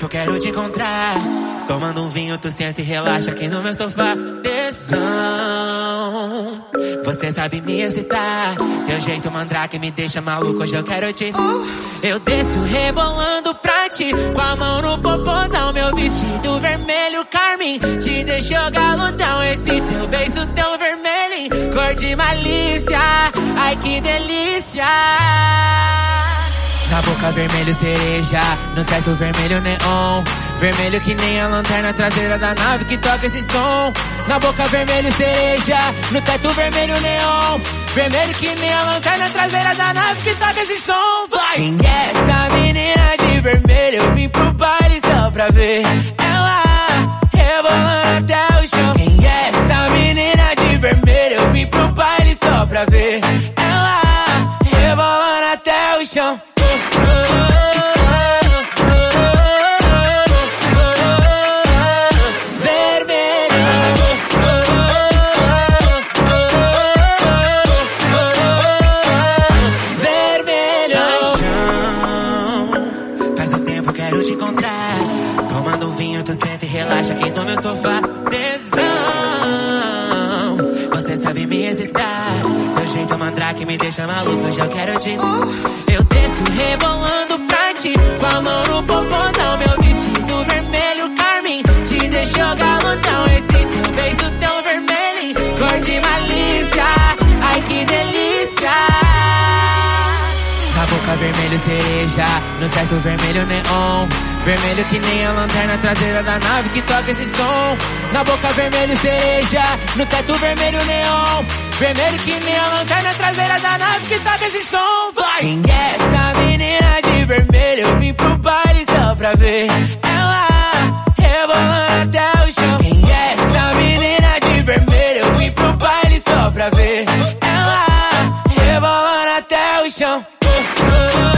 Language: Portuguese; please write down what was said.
quero te encontrar. Tomando um vinho, tu senta e relaxa aqui no meu sofá. Tesão, você sabe me excitar. Teu jeito mandrake me deixa maluco, hoje eu quero te... Eu desço rebolando pra ti, com a mão no popozão, meu vestido vermelho carmim. Te deixou galudão, esse teu beijo tão vermelho, cor de malícia, ai que delícia. Na boca vermelho cereja, no teto vermelho neon, vermelho que nem a lanterna traseira da nave que toca esse som. Na boca vermelho cereja, no teto vermelho neon, vermelho que nem a lanterna traseira da nave que toca esse som. Vai! Quem é essa menina de vermelho? Eu vim pro baile só pra ver ela rebolando até o chão. Quem é essa menina de vermelho? Eu vim pro baile só pra ver ela rebolando até o chão. Quero te encontrar. Tomando um vinho, tu senta e relaxa aqui no meu sofá. Tesão, você sabe me excitar. Teu jeito mandrake me deixa maluco, hoje eu quero te... Eu desço rebolando pra ti, com a mão no popozão, meu vestido vermelho carmim. Te deixou galudão, esse teu beijo tão vermelho, cor de malícia, ai que delícia. Na boca vermelho cereja, no teto vermelho neon, vermelho que nem a lanterna traseira da nave que toca esse som. Na boca vermelho cereja, no teto vermelho neon, vermelho que nem a lanterna traseira da nave que toca esse som. Vai! Quem é essa menina de vermelho? Eu vim pro baile só pra ver ela rebolando até o chão. Quem é essa menina de vermelho? Eu vim pro baile só pra ver ela rebolando até o chão.